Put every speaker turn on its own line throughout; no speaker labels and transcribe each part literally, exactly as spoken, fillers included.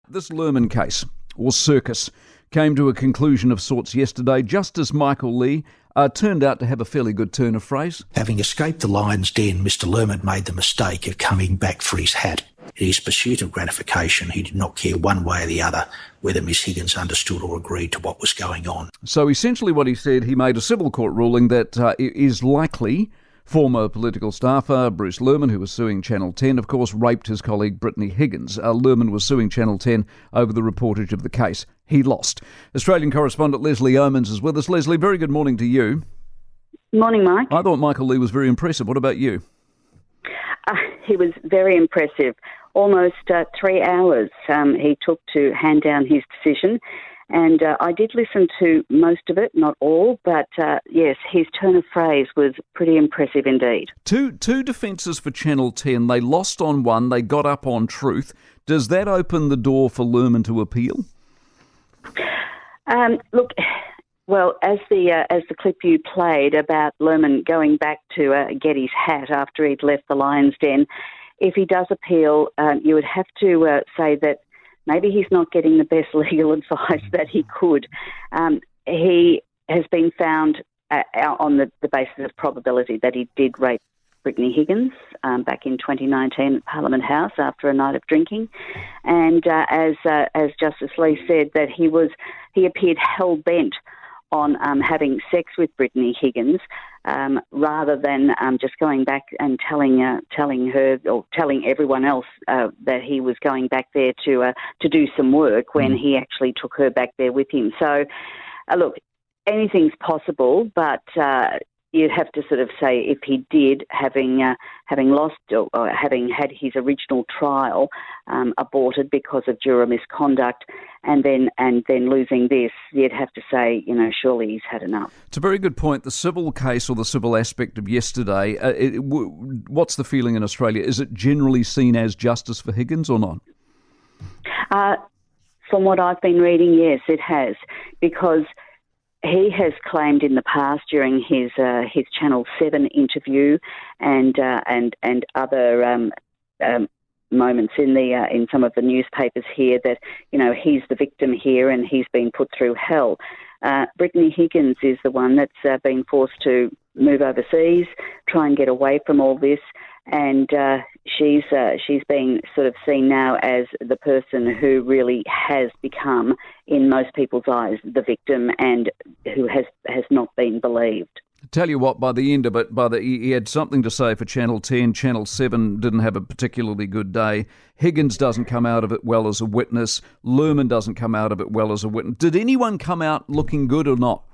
This Lerman case, or circus, came to a conclusion of sorts yesterday. Justice Michael Lee uh, turned out to have a fairly good turn of phrase.
Having escaped the lion's den, Mister Lerman made the mistake of coming back for his hat. In his pursuit of gratification, he did not care one way or the other whether Miss Higgins understood or agreed to what was going on.
So essentially what he said, he made a civil court ruling that uh, it is likely former political staffer Bruce Lerman, who was suing Channel ten, of course, raped his colleague Brittany Higgins. Uh, Lerman was suing Channel ten over the reportage of the case. He lost. Australian correspondent Leslie Omans is with us. Leslie, very good morning to you.
Morning, Mike.
I thought Michael Lee was very impressive. What about you?
Uh, he was very impressive. Almost uh, three hours um, he took to hand down his decision. And uh, I did listen to most of it, not all, but uh, yes, his turn of phrase was pretty impressive indeed.
Two two defences for Channel ten. They lost on one, they got up on truth. Does that open the door for Lerman to appeal?
Um, look, well, as the uh, as the clip you played about Lerman going back to uh, get his hat after he'd left the lion's den, if he does appeal, um, you would have to uh, say that maybe he's not getting the best legal advice that he could. Um, he has been found uh, on the, the basis of probability that he did rape Brittany Higgins um, back in twenty nineteen at Parliament House after a night of drinking. And uh, as uh, as Justice Lee said, that he was he appeared hell-bent on um, having sex with Brittany Higgins, um, rather than um, just going back and telling uh, telling her or telling everyone else uh, that he was going back there to uh, to do some work when mm. he actually took her back there with him. So, uh, look, anything's possible, but uh, you'd have to sort of say if he did, having uh, having lost or, or having had his original trial um, aborted because of juror misconduct, and then and then losing this, you'd have to say, you know, surely he's had enough.
It's a very good point. The civil case or the civil aspect of yesterday, uh, it, w- what's the feeling in Australia? Is it generally seen as justice for Higgins or not?
Uh, from what I've been reading, yes, it has, because he has claimed in the past during his uh, his Channel seven interview and uh, and and other um, um, moments in the uh, in some of the newspapers here that, you know, he's the victim here and he's been put through hell. Uh, Brittany Higgins is the one that's uh, been forced to move overseas, try and get away from all this, and uh, she's uh, she's being sort of seen now as the person who really has become, in most people's eyes, the victim and who has, has not been believed.
Tell you what, by the end of it, by the, he had something to say for Channel ten. Channel seven didn't have a particularly good day. Higgins doesn't come out of it well as a witness. Lerman doesn't come out of it well as a witness. Did anyone come out looking good or not?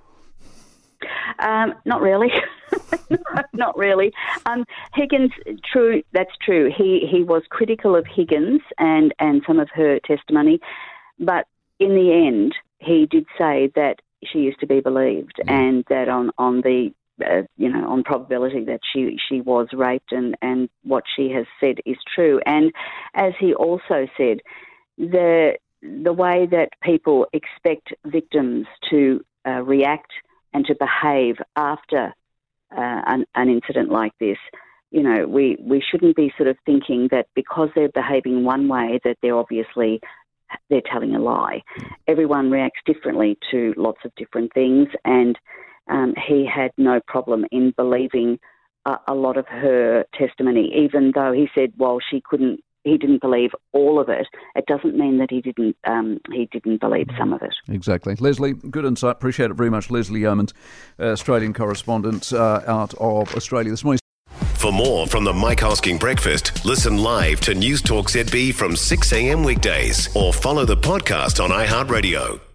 Um, not really. no, not really. Um, Higgins, true, that's true. He he was critical of Higgins and, and some of her testimony, but in the end, he did say that she is to be believed, mm. and that on on the uh, you know on probability that she she was raped, and, and what she has said is true. And as he also said, the the way that people expect victims to uh, react and to behave after uh, an, an incident like this, you know, we, we shouldn't be sort of thinking that because they're behaving one way that they're obviously, they're telling a lie. Everyone reacts differently to lots of different things, and um, he had no problem in believing a, a lot of her testimony, even though he said, well, she couldn't, he didn't believe all of it. It doesn't mean that he didn't um, he didn't believe some of it.
Exactly. Leslie, good insight. Appreciate it very much. Leslie Omans, uh, Australian correspondent uh, out of Australia this morning.
For more from the Mike Hosking Breakfast, listen live to News Talk Z B from six a.m. weekdays or follow the podcast on iHeartRadio.